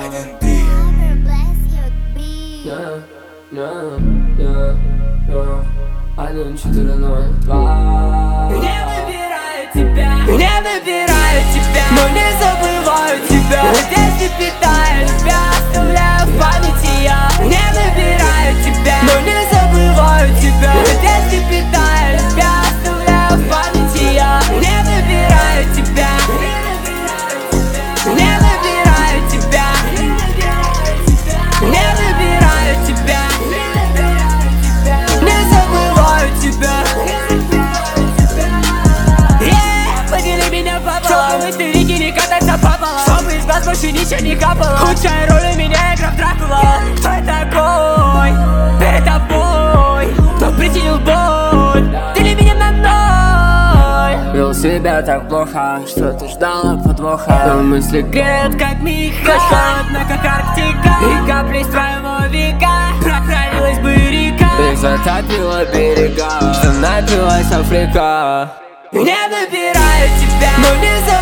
Не набираю тебя, но не забываю тебя. Надежды питаю тебя, оставляю в памяти я. Не набираю тебя, но не забываю тебя. Надежды питаю тебя, оставляю в памяти я. Не набираю тебя, не набираю тебя, не набираю тебя, не забываю тебя. Подели меня пополам, в истерике не кататься пополам, чтобы из глаз больше ничего не капало. Худшая роль у меня игра в Дракула. Кто я такой перед тобой? Кто причинил боль? Ты ли меня на ноль? Вел себя так плохо, что ты ждала подвоха. Но мысли греют как меха, холодно как Арктика. И капли из твоего века прокралилась бы река и затопила берега, что напилась Африка. Не набираю тебя, но не